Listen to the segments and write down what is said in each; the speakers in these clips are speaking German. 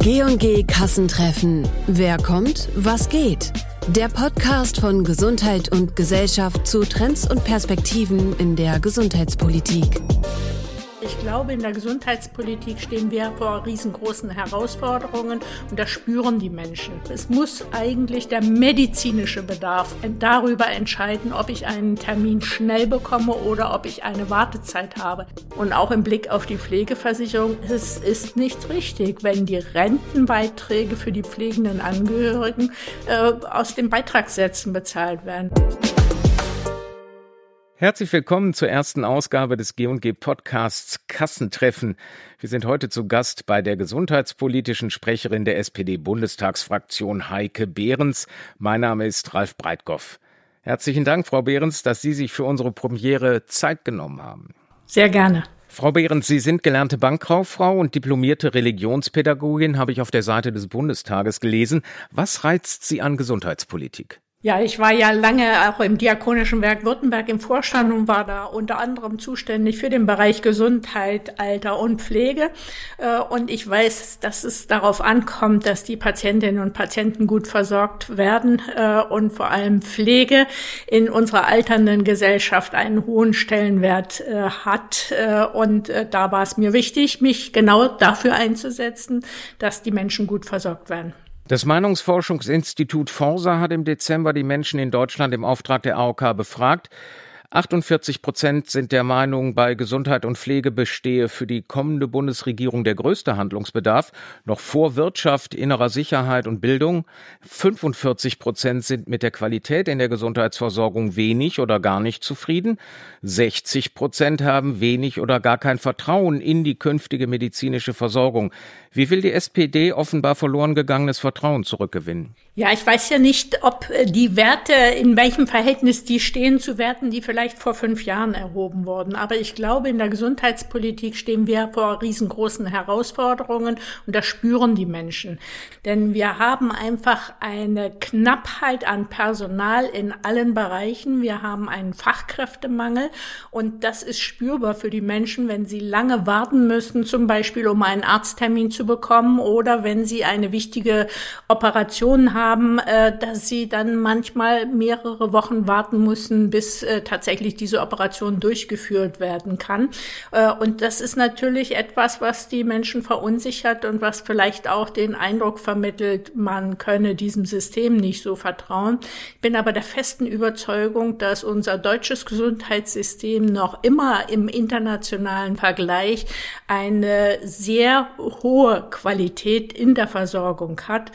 G&G Kassentreffen. Wer kommt, was geht? Der Podcast von Gesundheit und Gesellschaft zu Trends und Perspektiven in der Gesundheitspolitik. Ich glaube, in der Gesundheitspolitik stehen wir vor riesengroßen Herausforderungen und das spüren die Menschen. Es muss eigentlich der medizinische Bedarf darüber entscheiden, ob ich einen Termin schnell bekomme oder ob ich eine Wartezeit habe. Und auch im Blick auf die Pflegeversicherung, es ist nicht richtig, wenn die Rentenbeiträge für die pflegenden Angehörigen aus den Beitragssätzen bezahlt werden. Herzlich willkommen zur ersten Ausgabe des G&G Podcasts Kassentreffen. Wir sind heute zu Gast bei der gesundheitspolitischen Sprecherin der SPD-Bundestagsfraktion Heike Behrens. Mein Name ist Ralf Breitkopf. Herzlichen Dank, Frau Behrens, dass Sie sich für unsere Premiere Zeit genommen haben. Sehr gerne. Frau Behrens, Sie sind gelernte Bankkauffrau und diplomierte Religionspädagogin, habe ich auf der Seite des Bundestages gelesen. Was reizt Sie an Gesundheitspolitik? Ja, ich war ja lange auch im Diakonischen Werk Württemberg im Vorstand und war da unter anderem zuständig für den Bereich Gesundheit, Alter und Pflege. Und ich weiß, dass es darauf ankommt, dass die Patientinnen und Patienten gut versorgt werden und vor allem Pflege in unserer alternden Gesellschaft einen hohen Stellenwert hat. Und da war es mir wichtig, mich genau dafür einzusetzen, dass die Menschen gut versorgt werden. Das Meinungsforschungsinstitut Forsa hat im Dezember die Menschen in Deutschland im Auftrag der AOK befragt. 48% sind der Meinung, bei Gesundheit und Pflege bestehe für die kommende Bundesregierung der größte Handlungsbedarf, noch vor Wirtschaft, innerer Sicherheit und Bildung. 45% sind mit der Qualität in der Gesundheitsversorgung wenig oder gar nicht zufrieden. 60% haben wenig oder gar kein Vertrauen in die künftige medizinische Versorgung. Wie will die SPD offenbar verloren gegangenes Vertrauen zurückgewinnen? Ja, ich weiß ja nicht, ob die Werte, in welchem Verhältnis die stehen zu Werten, die vielleicht vor 5 Jahren erhoben wurden. Aber ich glaube, in der Gesundheitspolitik stehen wir vor riesengroßen Herausforderungen und das spüren die Menschen. Denn wir haben einfach eine Knappheit an Personal in allen Bereichen. Wir haben einen Fachkräftemangel und das ist spürbar für die Menschen, wenn sie lange warten müssen, zum Beispiel um einen Arzttermin zu bekommen oder wenn sie eine wichtige Operation haben, dass sie dann manchmal mehrere Wochen warten müssen, bis tatsächlich diese Operation durchgeführt werden kann. Und das ist natürlich etwas, was die Menschen verunsichert und was vielleicht auch den Eindruck vermittelt, man könne diesem System nicht so vertrauen. Ich bin aber der festen Überzeugung, dass unser deutsches Gesundheitssystem noch immer im internationalen Vergleich eine sehr hohe Qualität in der Versorgung hat.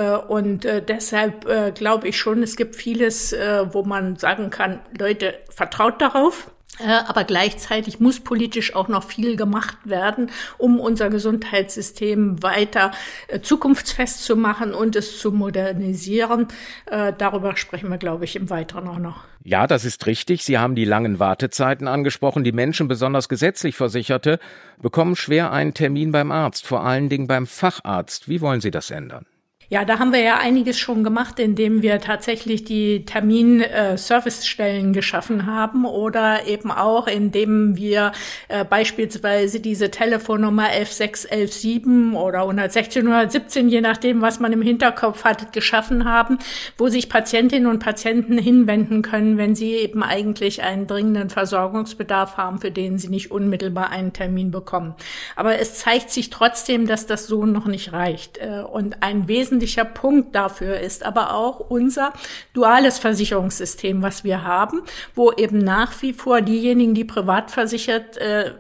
Und deshalb glaube ich schon, es gibt vieles, wo man sagen kann, Leute, vertraut darauf. Aber gleichzeitig muss politisch auch noch viel gemacht werden, um unser Gesundheitssystem weiter zukunftsfest zu machen und es zu modernisieren. Darüber sprechen wir, glaube ich, im Weiteren auch noch. Ja, das ist richtig. Sie haben die langen Wartezeiten angesprochen. Die Menschen, besonders gesetzlich Versicherte, bekommen schwer einen Termin beim Arzt, vor allen Dingen beim Facharzt. Wie wollen Sie das ändern? Ja, da haben wir ja einiges schon gemacht, indem wir tatsächlich die Termin-Servicestellen geschaffen haben oder eben auch, indem wir beispielsweise diese Telefonnummer 116 117 oder 116 117, je nachdem, was man im Hinterkopf hat, geschaffen haben, wo sich Patientinnen und Patienten hinwenden können, wenn sie eben eigentlich einen dringenden Versorgungsbedarf haben, für den sie nicht unmittelbar einen Termin bekommen. Aber es zeigt sich trotzdem, dass das so noch nicht reicht. Und ein wesentlicher Punkt dafür ist aber auch unser duales Versicherungssystem, was wir haben, wo eben nach wie vor diejenigen, die privat versichert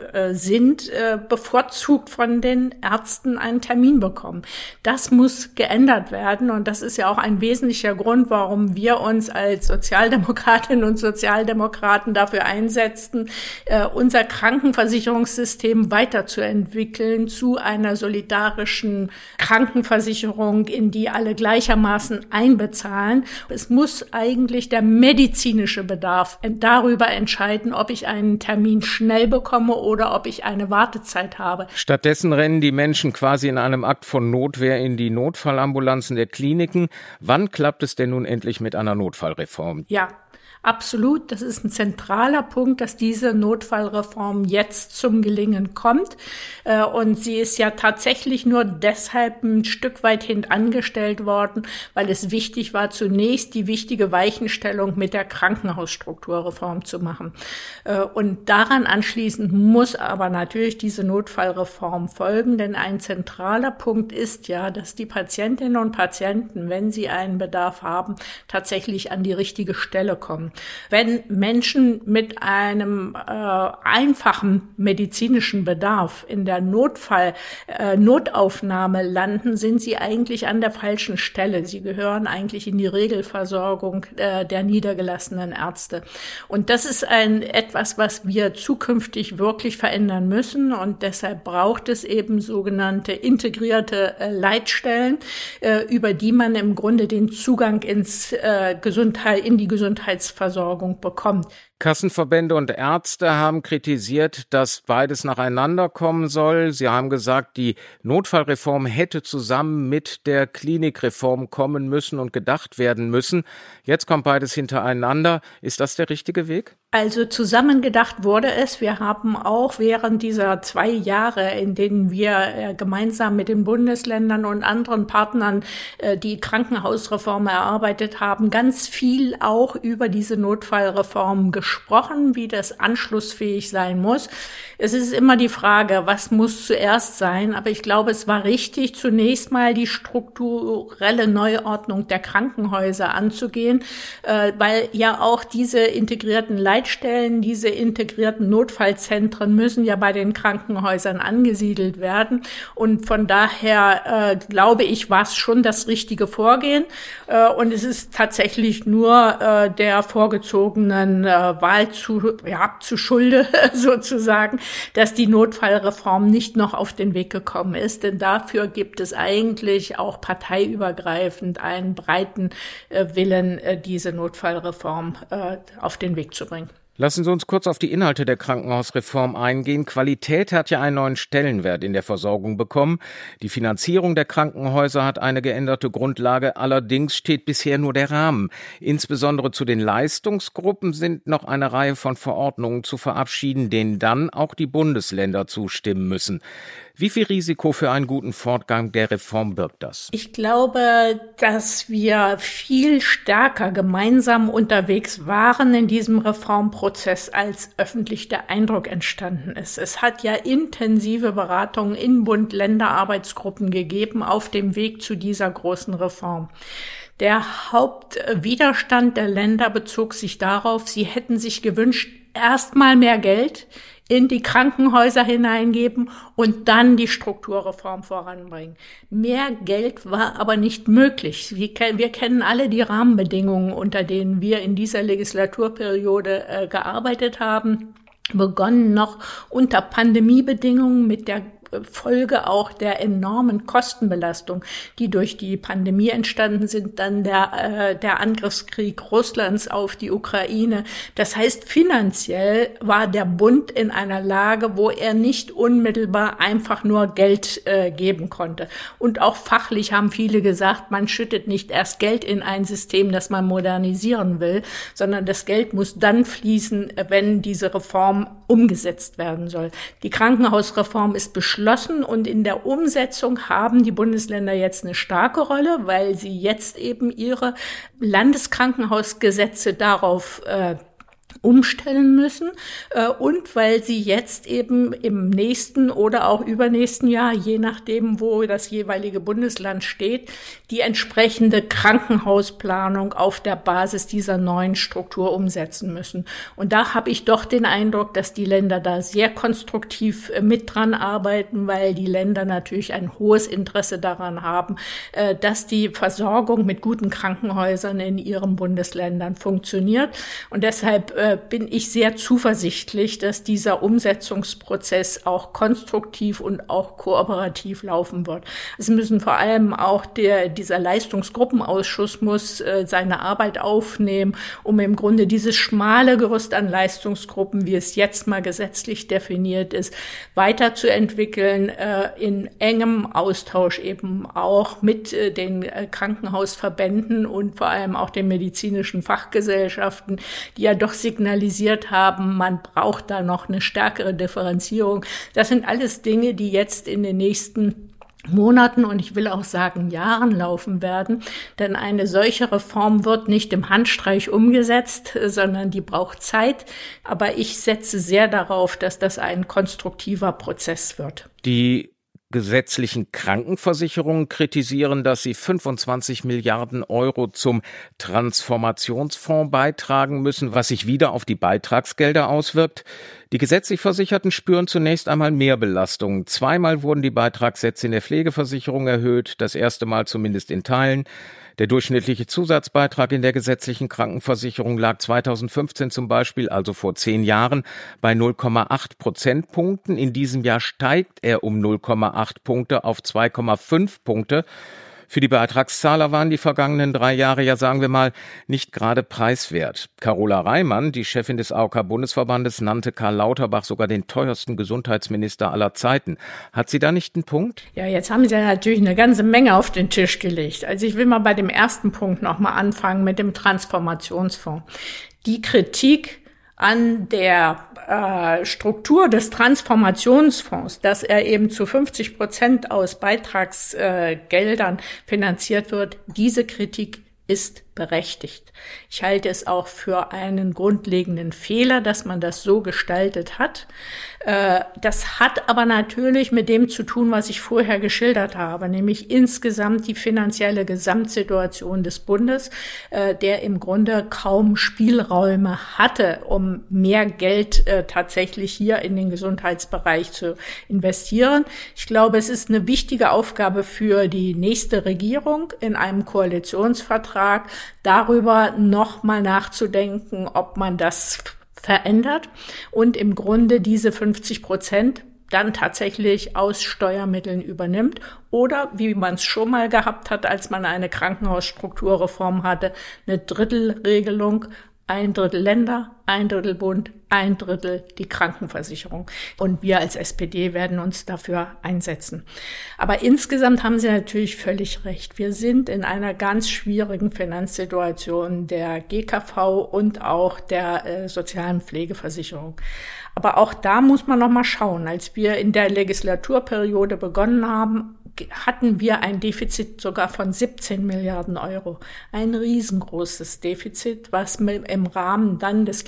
sind, bevorzugt von den Ärzten einen Termin bekommen. Das muss geändert werden und das ist ja auch ein wesentlicher Grund, warum wir uns als Sozialdemokratinnen und Sozialdemokraten dafür einsetzen, unser Krankenversicherungssystem weiterzuentwickeln zu einer solidarischen Krankenversicherung, in die alle gleichermaßen einbezahlen. Es muss eigentlich der medizinische Bedarf darüber entscheiden, ob ich einen Termin schnell bekomme oder ob ich eine Wartezeit habe. Stattdessen rennen die Menschen quasi in einem Akt von Notwehr in die Notfallambulanzen der Kliniken. Wann klappt es denn nun endlich mit einer Notfallreform? Ja. Absolut, das ist ein zentraler Punkt, dass diese Notfallreform jetzt zum Gelingen kommt. Und sie ist ja tatsächlich nur deshalb ein Stück weit hintangestellt worden, weil es wichtig war, zunächst die wichtige Weichenstellung mit der Krankenhausstrukturreform zu machen. Und daran anschließend muss aber natürlich diese Notfallreform folgen, denn ein zentraler Punkt ist ja, dass die Patientinnen und Patienten, wenn sie einen Bedarf haben, tatsächlich an die richtige Stelle kommen. Wenn Menschen mit einem einfachen medizinischen Bedarf in der Notaufnahme landen, sind sie eigentlich an der falschen Stelle. Sie gehören eigentlich in die Regelversorgung der niedergelassenen Ärzte. Und das ist etwas, was wir zukünftig wirklich verändern müssen. Und deshalb braucht es eben sogenannte integrierte Leitstellen, über die man im Grunde den Zugang in die Gesundheitsversorgung bekommt. Kassenverbände und Ärzte haben kritisiert, dass beides nacheinander kommen soll. Sie haben gesagt, die Notfallreform hätte zusammen mit der Klinikreform kommen müssen und gedacht werden müssen. Jetzt kommt beides hintereinander. Ist das der richtige Weg? Also zusammengedacht wurde es. Wir haben auch während dieser 2 Jahre, in denen wir gemeinsam mit den Bundesländern und anderen Partnern die Krankenhausreform erarbeitet haben, ganz viel auch über diese Notfallreform gesprochen, wie das anschlussfähig sein muss. Es ist immer die Frage, was muss zuerst sein? Aber ich glaube, es war richtig, zunächst mal die strukturelle Neuordnung der Krankenhäuser anzugehen, weil ja auch diese integrierten Leitstellen, diese integrierten Notfallzentren müssen ja bei den Krankenhäusern angesiedelt werden. Und von daher, glaube ich, war es schon das richtige Vorgehen. Und es ist tatsächlich nur der vorgezogenen Wahl zu Schulde sozusagen, dass die Notfallreform nicht noch auf den Weg gekommen ist. Denn dafür gibt es eigentlich auch parteiübergreifend einen breiten Willen, diese Notfallreform auf den Weg zu bringen. Lassen Sie uns kurz auf die Inhalte der Krankenhausreform eingehen. Qualität hat ja einen neuen Stellenwert in der Versorgung bekommen. Die Finanzierung der Krankenhäuser hat eine geänderte Grundlage. Allerdings steht bisher nur der Rahmen. Insbesondere zu den Leistungsgruppen sind noch eine Reihe von Verordnungen zu verabschieden, denen dann auch die Bundesländer zustimmen müssen. Wie viel Risiko für einen guten Fortgang der Reform birgt das? Ich glaube, dass wir viel stärker gemeinsam unterwegs waren in diesem Reformprozess, als öffentlich der Eindruck entstanden ist. Es hat ja intensive Beratungen in Bund-Länder-Arbeitsgruppen gegeben auf dem Weg zu dieser großen Reform. Der Hauptwiderstand der Länder bezog sich darauf, sie hätten sich gewünscht, erstmal mehr Geld in die Krankenhäuser hineingeben und dann die Strukturreform voranbringen. Mehr Geld war aber nicht möglich. Wir kennen alle die Rahmenbedingungen, unter denen wir in dieser Legislaturperiode gearbeitet haben. Begonnen noch unter Pandemiebedingungen mit der Folge auch der enormen Kostenbelastung, die durch die Pandemie entstanden sind, dann der Angriffskrieg Russlands auf die Ukraine. Das heißt, finanziell war der Bund in einer Lage, wo er nicht unmittelbar einfach nur Geld geben konnte. Und auch fachlich haben viele gesagt, man schüttet nicht erst Geld in ein System, das man modernisieren will, sondern das Geld muss dann fließen, wenn diese Reform umgesetzt werden soll. Die Krankenhausreform ist beschlossen und in der Umsetzung haben die Bundesländer jetzt eine starke Rolle, weil sie jetzt eben ihre Landeskrankenhausgesetze darauf umstellen müssen und weil sie jetzt eben im nächsten oder auch übernächsten Jahr, je nachdem, wo das jeweilige Bundesland steht, die entsprechende Krankenhausplanung auf der Basis dieser neuen Struktur umsetzen müssen. Und da habe ich doch den Eindruck, dass die Länder da sehr konstruktiv mit dran arbeiten, weil die Länder natürlich ein hohes Interesse daran haben, dass die Versorgung mit guten Krankenhäusern in ihren Bundesländern funktioniert. Und deshalb bin ich sehr zuversichtlich, dass dieser Umsetzungsprozess auch konstruktiv und auch kooperativ laufen wird. Es müssen vor allem auch dieser Leistungsgruppenausschuss muss seine Arbeit aufnehmen, um im Grunde dieses schmale Gerüst an Leistungsgruppen, wie es jetzt mal gesetzlich definiert ist, weiterzuentwickeln, in engem Austausch eben auch mit den Krankenhausverbänden und vor allem auch den medizinischen Fachgesellschaften, die ja doch signalisiert haben, man braucht da noch eine stärkere Differenzierung. Das sind alles Dinge, die jetzt in den nächsten Monaten und ich will auch sagen Jahren laufen werden, denn eine solche Reform wird nicht im Handstreich umgesetzt, sondern die braucht Zeit. Aber ich setze sehr darauf, dass das ein konstruktiver Prozess wird. Die gesetzlichen Krankenversicherungen kritisieren, dass sie 25 Milliarden Euro zum Transformationsfonds beitragen müssen, was sich wieder auf die Beitragsgelder auswirkt. Die gesetzlich Versicherten spüren zunächst einmal Mehrbelastungen. Zweimal wurden die Beitragssätze in der Pflegeversicherung erhöht, das erste Mal zumindest in Teilen. Der durchschnittliche Zusatzbeitrag in der gesetzlichen Krankenversicherung lag 2015 zum Beispiel, also vor 10 Jahren, bei 0,8 Prozentpunkten. In diesem Jahr steigt er um 0,8 Punkte auf 2,5 Punkte. Für die Beitragszahler waren die vergangenen 3 Jahre, ja sagen wir mal, nicht gerade preiswert. Carola Reimann, die Chefin des AOK-Bundesverbandes, nannte Karl Lauterbach sogar den teuersten Gesundheitsminister aller Zeiten. Hat sie da nicht einen Punkt? Ja, jetzt haben Sie ja natürlich eine ganze Menge auf den Tisch gelegt. Also ich will mal bei dem ersten Punkt nochmal anfangen mit dem Transformationsfonds. Die Kritik an der Struktur des Transformationsfonds, dass er eben zu 50% aus Beitragsgeldern finanziert wird, diese Kritik ist berechtigt. Ich halte es auch für einen grundlegenden Fehler, dass man das so gestaltet hat. Das hat aber natürlich mit dem zu tun, was ich vorher geschildert habe, nämlich insgesamt die finanzielle Gesamtsituation des Bundes, der im Grunde kaum Spielräume hatte, um mehr Geld tatsächlich hier in den Gesundheitsbereich zu investieren. Ich glaube, es ist eine wichtige Aufgabe für die nächste Regierung in einem Koalitionsvertrag, darüber noch mal nachzudenken, ob man das verändert und im Grunde diese 50% dann tatsächlich aus Steuermitteln übernimmt oder, wie man es schon mal gehabt hat, als man eine Krankenhausstrukturreform hatte, eine Drittelregelung, 1/3 Länder, 1/3 Bund, 1/3 die Krankenversicherung. Und wir als SPD werden uns dafür einsetzen. Aber insgesamt haben Sie natürlich völlig recht. Wir sind in einer ganz schwierigen Finanzsituation der GKV und auch der sozialen Pflegeversicherung. Aber auch da muss man noch mal schauen. Als wir in der Legislaturperiode begonnen haben, hatten wir ein Defizit sogar von 17 Milliarden Euro. Ein riesengroßes Defizit, was im Rahmen dann des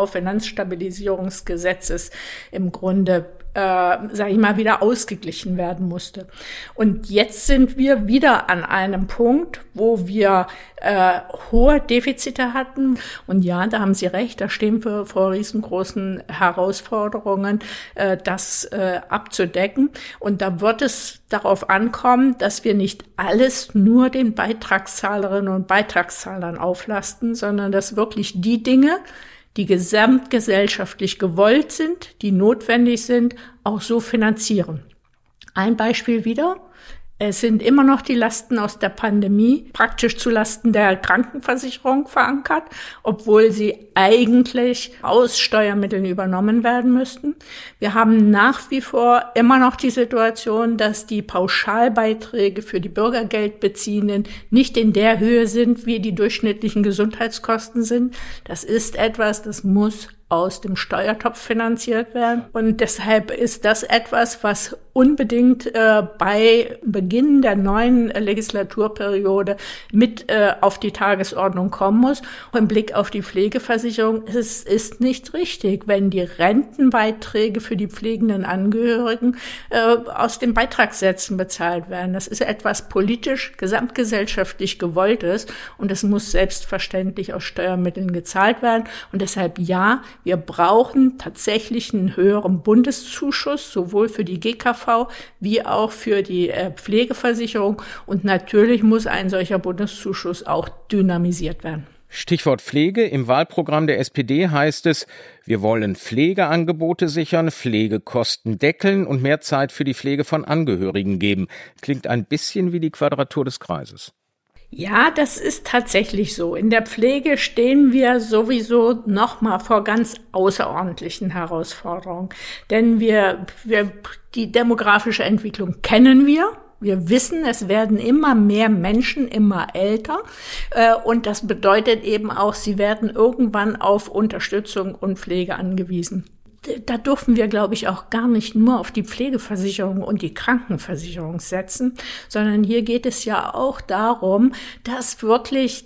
GKV-Finanzstabilisierungsgesetzes im Grunde wieder ausgeglichen werden musste. Und jetzt sind wir wieder an einem Punkt, wo wir hohe Defizite hatten. Und ja, da haben Sie recht, da stehen wir vor riesengroßen Herausforderungen, das abzudecken. Und da wird es darauf ankommen, dass wir nicht alles nur den Beitragszahlerinnen und Beitragszahlern auflasten, sondern dass wirklich die Dinge, die gesamtgesellschaftlich gewollt sind, die notwendig sind, auch so finanzieren. Ein Beispiel wieder. Es sind immer noch die Lasten aus der Pandemie praktisch zu Lasten der Krankenversicherung verankert, obwohl sie eigentlich aus Steuermitteln übernommen werden müssten. Wir haben nach wie vor immer noch die Situation, dass die Pauschalbeiträge für die Bürgergeldbeziehenden nicht in der Höhe sind, wie die durchschnittlichen Gesundheitskosten sind. Das ist etwas, das muss aus dem Steuertopf finanziert werden. Und deshalb ist das etwas, was unbedingt bei Beginn der neuen Legislaturperiode mit auf die Tagesordnung kommen muss. Im Blick auf die Pflegeversicherung, es ist nicht richtig, wenn die Rentenbeiträge für die pflegenden Angehörigen aus den Beitragssätzen bezahlt werden. Das ist etwas politisch, gesamtgesellschaftlich Gewolltes und es muss selbstverständlich aus Steuermitteln gezahlt werden. Und deshalb ja, wir brauchen tatsächlich einen höheren Bundeszuschuss, sowohl für die GKV wie auch für die Pflegeversicherung. Und natürlich muss ein solcher Bundeszuschuss auch dynamisiert werden. Stichwort Pflege. Im Wahlprogramm der SPD heißt es, wir wollen Pflegeangebote sichern, Pflegekosten deckeln und mehr Zeit für die Pflege von Angehörigen geben. Klingt ein bisschen wie die Quadratur des Kreises. Ja, das ist tatsächlich so. In der Pflege stehen wir sowieso nochmal vor ganz außerordentlichen Herausforderungen. Denn die demografische Entwicklung kennen wir. Wir wissen, es werden immer mehr Menschen immer älter und das bedeutet eben auch, sie werden irgendwann auf Unterstützung und Pflege angewiesen. Da dürfen wir, glaube ich, auch gar nicht nur auf die Pflegeversicherung und die Krankenversicherung setzen, sondern hier geht es ja auch darum, dass wirklich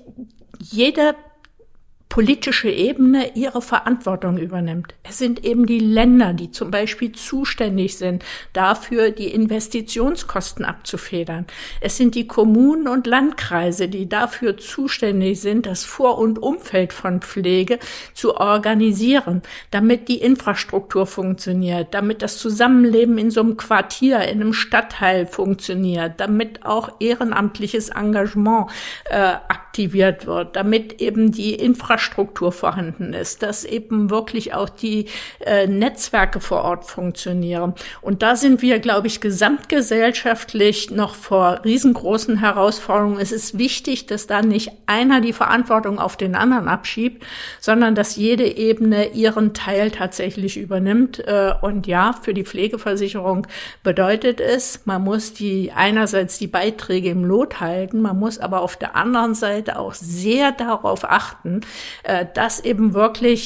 jede politische Ebene ihre Verantwortung übernimmt. Es sind eben die Länder, die zum Beispiel zuständig sind, dafür die Investitionskosten abzufedern. Es sind die Kommunen und Landkreise, die dafür zuständig sind, das Vor- und Umfeld von Pflege zu organisieren, damit die Infrastruktur funktioniert, damit das Zusammenleben in so einem Quartier, in einem Stadtteil funktioniert, damit auch ehrenamtliches Engagement aktiviert wird, damit eben die Infrastruktur vorhanden ist, dass eben wirklich auch die Netzwerke vor Ort funktionieren. Und da sind wir, glaube ich, gesamtgesellschaftlich noch vor riesengroßen Herausforderungen. Es ist wichtig, dass da nicht einer die Verantwortung auf den anderen abschiebt, sondern dass jede Ebene ihren Teil tatsächlich übernimmt. Und ja, für die Pflegeversicherung bedeutet es, man muss einerseits die Beiträge im Lot halten, man muss aber auf der anderen Seite auch sehr darauf achten, dass eben wirklich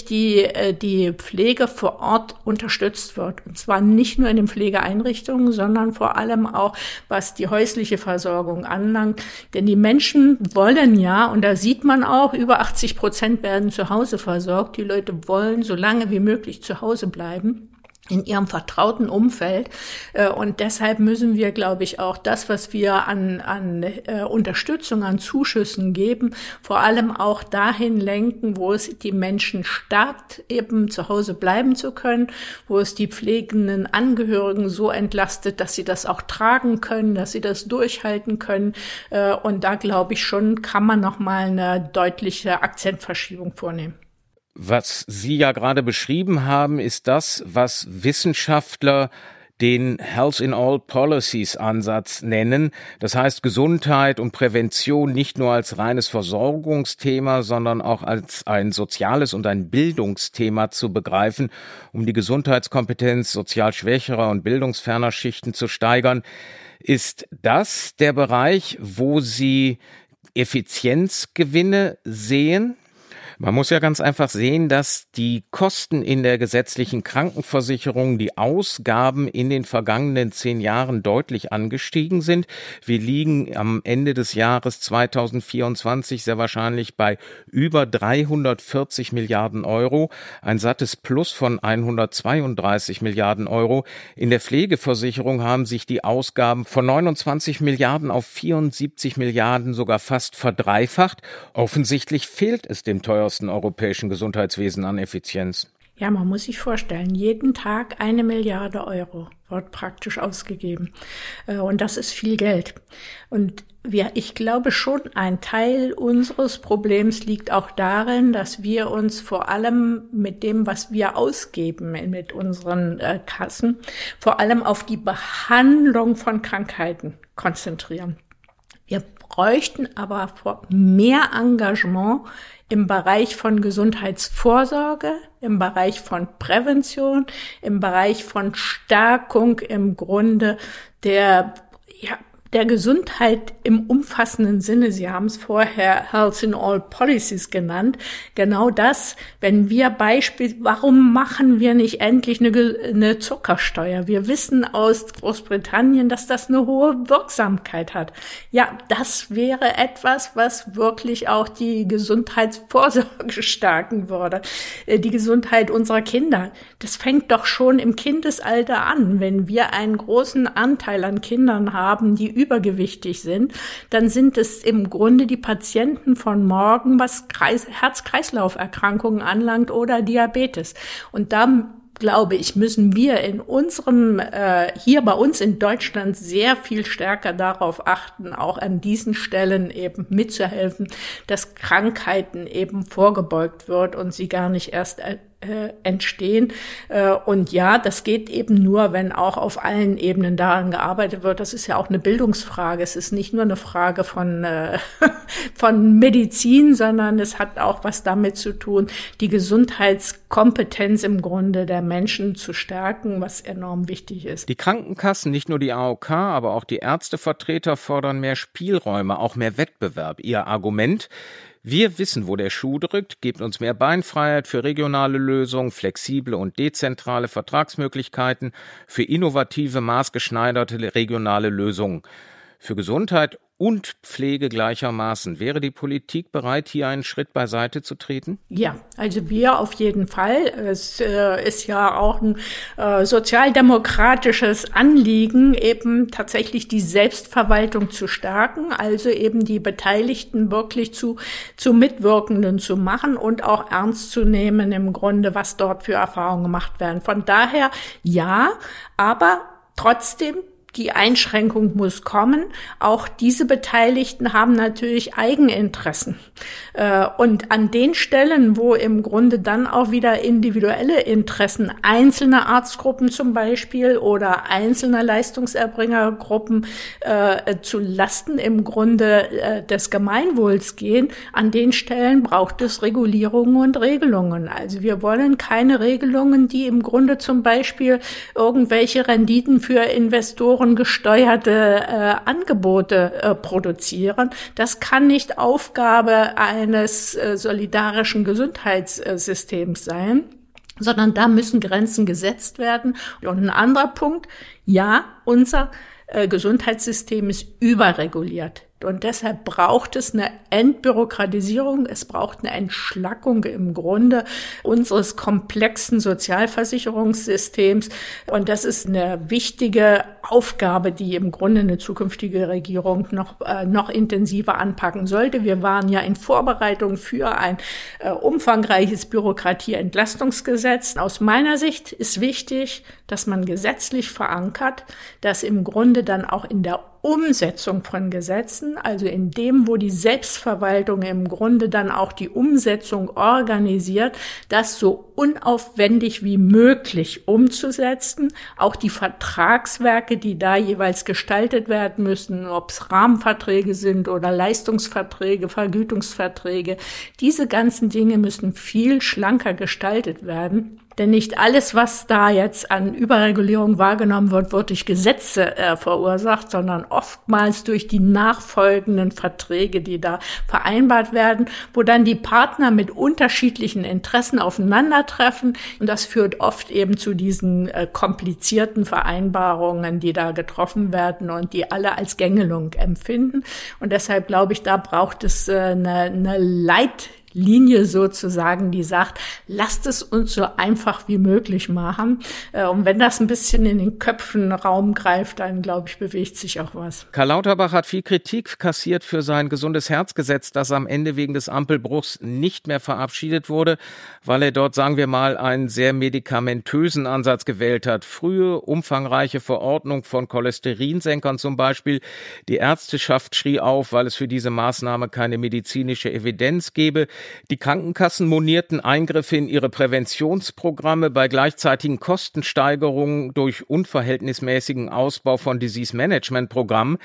die Pflege vor Ort unterstützt wird. Und zwar nicht nur in den Pflegeeinrichtungen, sondern vor allem auch, was die häusliche Versorgung anlangt. Denn die Menschen wollen ja, und da sieht man auch, über 80% werden zu Hause versorgt. Die Leute wollen so lange wie möglich zu Hause bleiben in ihrem vertrauten Umfeld. Und deshalb müssen wir, glaube ich, auch das, was wir an Unterstützung, an Zuschüssen geben, vor allem auch dahin lenken, wo es die Menschen stärkt, eben zu Hause bleiben zu können, wo es die pflegenden Angehörigen so entlastet, dass sie das auch tragen können, dass sie das durchhalten können. Und da, glaube ich, schon kann man nochmal eine deutliche Akzentverschiebung vornehmen. Was Sie ja gerade beschrieben haben, ist das, was Wissenschaftler den Health in All Policies Ansatz nennen. Das heißt, Gesundheit und Prävention nicht nur als reines Versorgungsthema, sondern auch als ein soziales und ein Bildungsthema zu begreifen, um die Gesundheitskompetenz sozial schwächerer und bildungsferner Schichten zu steigern. Ist das der Bereich, wo Sie Effizienzgewinne sehen? Man muss ja ganz einfach sehen, dass die Kosten in der gesetzlichen Krankenversicherung, die Ausgaben in den vergangenen 10 Jahren deutlich angestiegen sind. Wir liegen am Ende des Jahres 2024 sehr wahrscheinlich bei über 340 Milliarden Euro, ein sattes Plus von 132 Milliarden Euro. In der Pflegeversicherung haben sich die Ausgaben von 29 Milliarden auf 74 Milliarden sogar fast verdreifacht. Offensichtlich fehlt es dem teuersten europäischen Gesundheitswesen an Effizienz. Ja, man muss sich vorstellen, jeden Tag 1 Milliarde Euro wird praktisch ausgegeben. Und das ist viel Geld. Und ich glaube schon, ein Teil unseres Problems liegt auch darin, dass wir uns vor allem mit dem, was wir ausgeben mit unseren Kassen, vor allem auf die Behandlung von Krankheiten konzentrieren. Wir bräuchten aber mehr Engagement im Bereich von Gesundheitsvorsorge, im Bereich von Prävention, im Bereich von Stärkung im Grunde der Gesundheit im umfassenden Sinne. Sie haben es vorher Health in All Policies genannt. Genau das, wenn wir warum machen wir nicht endlich eine Zuckersteuer? Wir wissen aus Großbritannien, dass das eine hohe Wirksamkeit hat. Ja, das wäre etwas, was wirklich auch die Gesundheitsvorsorge stärken würde. Die Gesundheit unserer Kinder. Das fängt doch schon im Kindesalter an. Wenn wir einen großen Anteil an Kindern haben, die übergewichtig sind, dann sind es im Grunde die Patienten von morgen, was Herz-Kreislauf-Erkrankungen anlangt oder Diabetes. Und da glaube ich, müssen wir in unserem, hier bei uns in Deutschland sehr viel stärker darauf achten, auch an diesen Stellen eben mitzuhelfen, dass Krankheiten eben vorgebeugt wird und sie gar nicht erst entstehen. Und ja, das geht eben nur, wenn auch auf allen Ebenen daran gearbeitet wird. Das ist ja auch eine Bildungsfrage. Es ist nicht nur eine Frage von Medizin, sondern es hat auch was damit zu tun, die Gesundheitskompetenz im Grunde der Menschen zu stärken, was enorm wichtig ist. Die Krankenkassen, nicht nur die AOK, aber auch die Ärztevertreter fordern mehr Spielräume, auch mehr Wettbewerb. Ihr Argument: Wir wissen, wo der Schuh drückt, gebt uns mehr Beinfreiheit für regionale Lösungen, flexible und dezentrale Vertragsmöglichkeiten, für innovative, maßgeschneiderte regionale Lösungen. Für Gesundheit und Pflege gleichermaßen. Wäre die Politik bereit, hier einen Schritt beiseite zu treten? Ja, also wir auf jeden Fall. Es ist ja auch ein sozialdemokratisches Anliegen, eben tatsächlich die Selbstverwaltung zu stärken, also eben die Beteiligten wirklich zu Mitwirkenden zu machen und auch ernst zu nehmen im Grunde, was dort für Erfahrungen gemacht werden. Von daher ja, aber trotzdem, die Einschränkung muss kommen. Auch diese Beteiligten haben natürlich Eigeninteressen. Und an den Stellen, wo im Grunde dann auch wieder individuelle Interessen einzelner Arztgruppen zum Beispiel oder einzelner Leistungserbringergruppen zu Lasten im Grunde des Gemeinwohls gehen, an den Stellen braucht es Regulierungen und Regelungen. Also wir wollen keine Regelungen, die im Grunde zum Beispiel irgendwelche Renditen für Investoren gesteuerte Angebote produzieren. Das kann nicht Aufgabe eines solidarischen Gesundheitssystems sein, sondern da müssen Grenzen gesetzt werden. Und ein anderer Punkt: Ja, unser Gesundheitssystem ist überreguliert. Und deshalb braucht es eine Entbürokratisierung, es braucht eine Entschlackung im Grunde unseres komplexen Sozialversicherungssystems. Und das ist eine wichtige Aufgabe, die im Grunde eine zukünftige Regierung noch intensiver anpacken sollte. Wir waren ja in Vorbereitung für ein umfangreiches Bürokratieentlastungsgesetz. Aus meiner Sicht ist wichtig, dass man gesetzlich verankert, dass im Grunde dann auch in der Umsetzung von Gesetzen, also in dem, wo die Selbstverwaltung im Grunde dann auch die Umsetzung organisiert, das so unaufwendig wie möglich umzusetzen. Auch die Vertragswerke, die da jeweils gestaltet werden müssen, ob es Rahmenverträge sind oder Leistungsverträge, Vergütungsverträge, diese ganzen Dinge müssen viel schlanker gestaltet werden. Denn nicht alles, was da jetzt an Überregulierung wahrgenommen wird, wird durch Gesetze verursacht, sondern oftmals durch die nachfolgenden Verträge, die da vereinbart werden, wo dann die Partner mit unterschiedlichen Interessen aufeinandertreffen. Und das führt oft eben zu diesen komplizierten Vereinbarungen, die da getroffen werden und die alle als Gängelung empfinden. Und deshalb glaube ich, da braucht es eine Leitlinie sozusagen, die sagt, lasst es uns so einfach wie möglich machen. Und wenn das ein bisschen in den Köpfen Raum greift, dann, glaube ich, bewegt sich auch was. Karl Lauterbach hat viel Kritik kassiert für sein Gesundes-Herz-Gesetz, das am Ende wegen des Ampelbruchs nicht mehr verabschiedet wurde, weil er dort, sagen wir mal, einen sehr medikamentösen Ansatz gewählt hat. Frühe, umfangreiche Verordnung von Cholesterinsenkern zum Beispiel. Die Ärzteschaft schrie auf, weil es für diese Maßnahme keine medizinische Evidenz gebe. Die Krankenkassen monierten Eingriffe in ihre Präventionsprogramme bei gleichzeitigen Kostensteigerungen durch unverhältnismäßigen Ausbau von Disease-Management-Programmen.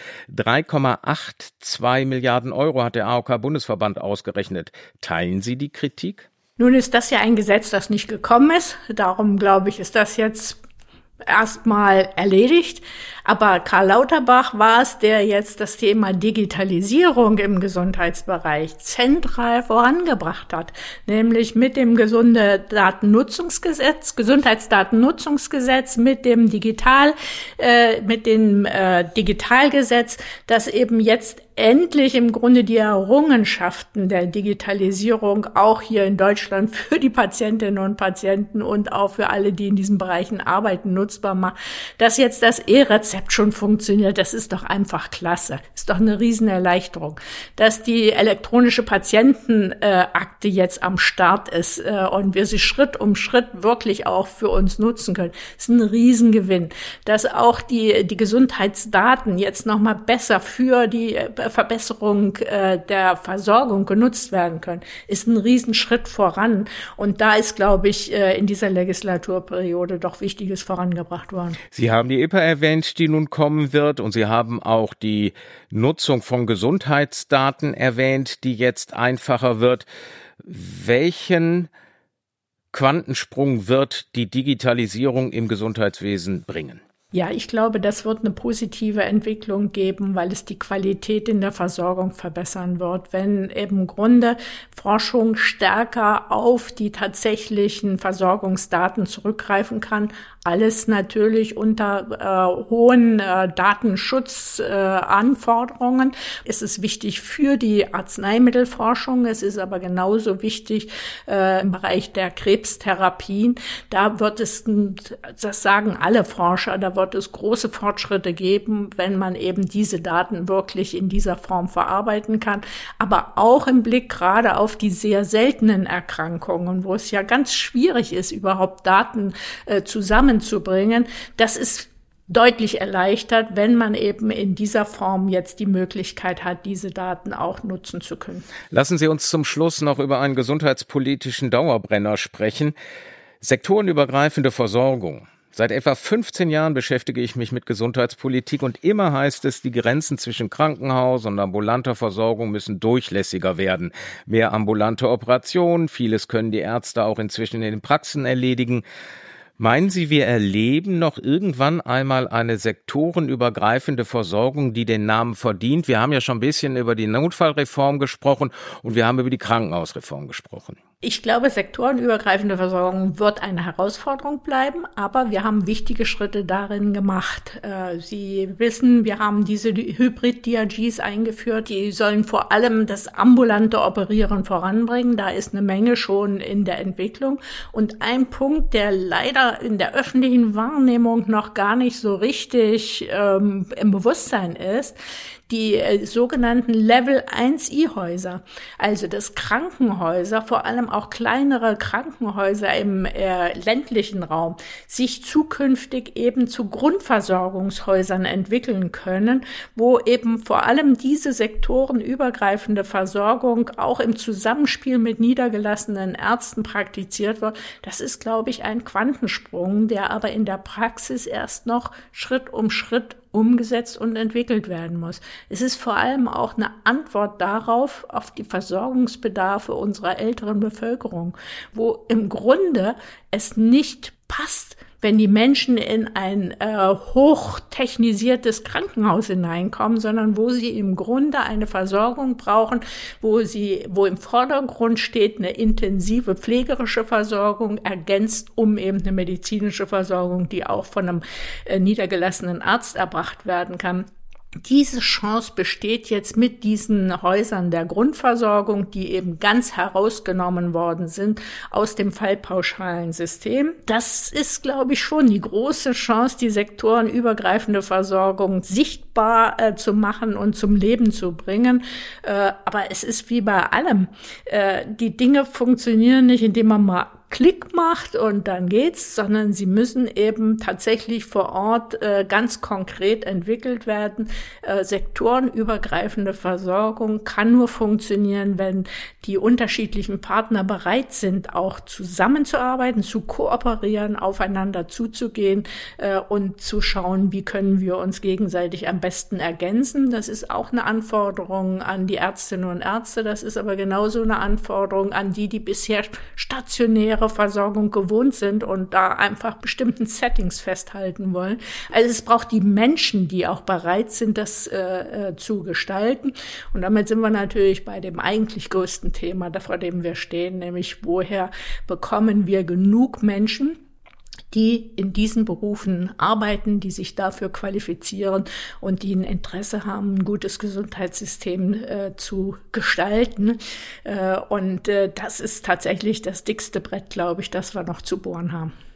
3,82 Milliarden Euro hat der AOK-Bundesverband ausgerechnet. Teilen Sie die Kritik? Nun ist das ja ein Gesetz, das nicht gekommen ist. Darum, glaube ich, ist das jetzt erstmal erledigt. Aber Karl Lauterbach war es, der jetzt das Thema Digitalisierung im Gesundheitsbereich zentral vorangebracht hat, nämlich mit dem Gesundheitsdatennutzungsgesetz, mit dem Digitalgesetz, das eben jetzt endlich im Grunde die Errungenschaften der Digitalisierung auch hier in Deutschland für die Patientinnen und Patienten und auch für alle, die in diesen Bereichen arbeiten, nutzbar macht, dass jetzt das E-Rezept E-Rezept schon funktioniert, das ist doch einfach klasse. Ist doch eine Riesenerleichterung. Dass die elektronische Patientenakte jetzt am Start ist und wir sie Schritt um Schritt wirklich auch für uns nutzen können, ist ein Riesengewinn. Dass auch die Gesundheitsdaten jetzt nochmal besser für die Verbesserung der Versorgung genutzt werden können, ist ein Riesenschritt voran. Und da ist, glaube ich, in dieser Legislaturperiode doch Wichtiges vorangebracht worden. Sie haben die EPA erwähnt, die nun kommen wird, und Sie haben auch die Nutzung von Gesundheitsdaten erwähnt, die jetzt einfacher wird. Welchen Quantensprung wird die Digitalisierung im Gesundheitswesen bringen? Ja, ich glaube, das wird eine positive Entwicklung geben, weil es die Qualität in der Versorgung verbessern wird, wenn im Grunde Forschung stärker auf die tatsächlichen Versorgungsdaten zurückgreifen kann. Alles natürlich unter hohen Datenschutzanforderungen. Es ist wichtig für die Arzneimittelforschung. Es ist aber genauso wichtig im Bereich der Krebstherapien. Da wird es, das sagen alle Forscher, da wird es große Fortschritte geben, wenn man eben diese Daten wirklich in dieser Form verarbeiten kann. Aber auch im Blick gerade auf die sehr seltenen Erkrankungen, wo es ja ganz schwierig ist, überhaupt Daten zusammenzubringen. Das ist deutlich erleichtert, wenn man eben in dieser Form jetzt die Möglichkeit hat, diese Daten auch nutzen zu können. Lassen Sie uns zum Schluss noch über einen gesundheitspolitischen Dauerbrenner sprechen. Sektorenübergreifende Versorgung. Seit etwa 15 Jahren beschäftige ich mich mit Gesundheitspolitik und immer heißt es, die Grenzen zwischen Krankenhaus und ambulanter Versorgung müssen durchlässiger werden. Mehr ambulante Operationen, vieles können die Ärzte auch inzwischen in den Praxen erledigen. Meinen Sie, wir erleben noch irgendwann einmal eine sektorenübergreifende Versorgung, die den Namen verdient? Wir haben ja schon ein bisschen über die Notfallreform gesprochen und wir haben über die Krankenhausreform gesprochen. Ich glaube, sektorenübergreifende Versorgung wird eine Herausforderung bleiben, aber wir haben wichtige Schritte darin gemacht. Sie wissen, wir haben diese Hybrid-DRGs eingeführt. Die sollen vor allem das ambulante Operieren voranbringen. Da ist eine Menge schon in der Entwicklung. Und ein Punkt, der leider in der öffentlichen Wahrnehmung noch gar nicht so richtig im Bewusstsein ist, die sogenannten Level-1-E-Häuser, also dass Krankenhäuser, vor allem auch kleinere Krankenhäuser im ländlichen Raum, sich zukünftig eben zu Grundversorgungshäusern entwickeln können, wo eben vor allem diese sektorenübergreifende Versorgung auch im Zusammenspiel mit niedergelassenen Ärzten praktiziert wird. Das ist, glaube ich, ein Quantensprung, der aber in der Praxis erst noch Schritt um Schritt umgesetzt und entwickelt werden muss. Es ist vor allem auch eine Antwort darauf, auf die Versorgungsbedarfe unserer älteren Bevölkerung, wo im Grunde es nicht passt, wenn die Menschen in ein hochtechnisiertes Krankenhaus hineinkommen, sondern wo sie im Grunde eine Versorgung brauchen, wo im Vordergrund steht eine intensive pflegerische Versorgung, ergänzt um eben eine medizinische Versorgung, die auch von einem niedergelassenen Arzt erbracht werden kann. Diese Chance besteht jetzt mit diesen Häusern der Grundversorgung, die eben ganz herausgenommen worden sind aus dem Fallpauschalensystem. Das ist, glaube ich, schon die große Chance, die sektorenübergreifende Versorgung sichtbar zu machen und zum Leben zu bringen. Aber es ist wie bei allem. Die Dinge funktionieren nicht, indem man mal Klick macht und dann geht's, sondern sie müssen eben tatsächlich vor Ort ganz konkret entwickelt werden. Sektorenübergreifende Versorgung kann nur funktionieren, wenn die unterschiedlichen Partner bereit sind, auch zusammenzuarbeiten, zu kooperieren, aufeinander zuzugehen und zu schauen, wie können wir uns gegenseitig am besten ergänzen. Das ist auch eine Anforderung an die Ärztinnen und Ärzte. Das ist aber genauso eine Anforderung an die bisher stationäre Versorgung gewohnt sind und da einfach bestimmten Settings festhalten wollen. Also es braucht die Menschen, die auch bereit sind, das zu gestalten. Und damit sind wir natürlich bei dem eigentlich größten Thema, vor dem wir stehen, nämlich woher bekommen wir genug Menschen, die in diesen Berufen arbeiten, die sich dafür qualifizieren und die ein Interesse haben, ein gutes Gesundheitssystem zu gestalten. Und das ist tatsächlich das dickste Brett, glaube ich, das wir noch zu bohren haben.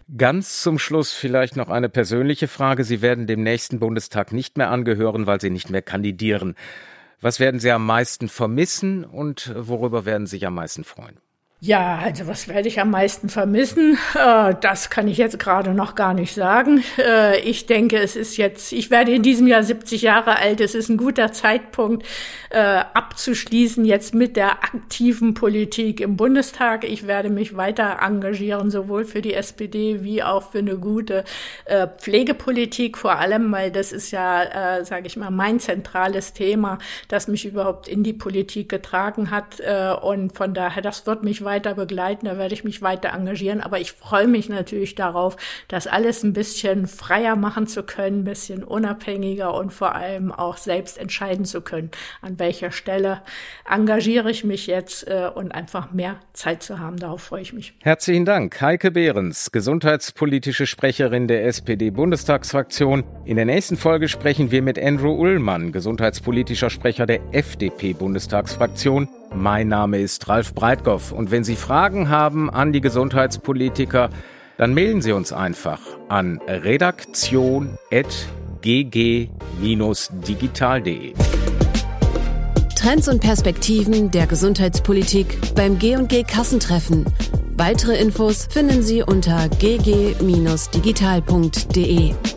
Ganz zum Schluss vielleicht noch eine persönliche Frage. Sie werden dem nächsten Bundestag nicht mehr angehören, weil Sie nicht mehr kandidieren. Was werden Sie am meisten vermissen und worüber werden Sie sich am meisten freuen? Ja, also was werde ich am meisten vermissen? Das kann ich jetzt gerade noch gar nicht sagen. Ich denke, ich werde in diesem Jahr 70 Jahre alt. Es ist ein guter Zeitpunkt, abzuschließen jetzt mit der aktiven Politik im Bundestag. Ich werde mich weiter engagieren, sowohl für die SPD wie auch für eine gute Pflegepolitik, vor allem, weil das ist ja, sage ich mal, mein zentrales Thema, das mich überhaupt in die Politik getragen hat. Und von daher, das wird mich weiter begleiten, da werde ich mich weiter engagieren, aber ich freue mich natürlich darauf, das alles ein bisschen freier machen zu können, ein bisschen unabhängiger und vor allem auch selbst entscheiden zu können, an welcher Stelle engagiere ich mich jetzt und einfach mehr Zeit zu haben, darauf freue ich mich. Herzlichen Dank, Heike Behrens, gesundheitspolitische Sprecherin der SPD-Bundestagsfraktion. In der nächsten Folge sprechen wir mit Andrew Ullmann, gesundheitspolitischer Sprecher der FDP-Bundestagsfraktion. Mein Name ist Ralf Breitgoff und wenn Sie Fragen haben an die Gesundheitspolitiker, dann mailen Sie uns einfach an redaktion@gg-digital.de. Trends und Perspektiven der Gesundheitspolitik beim G&G Kassentreffen. Weitere Infos finden Sie unter gg-digital.de.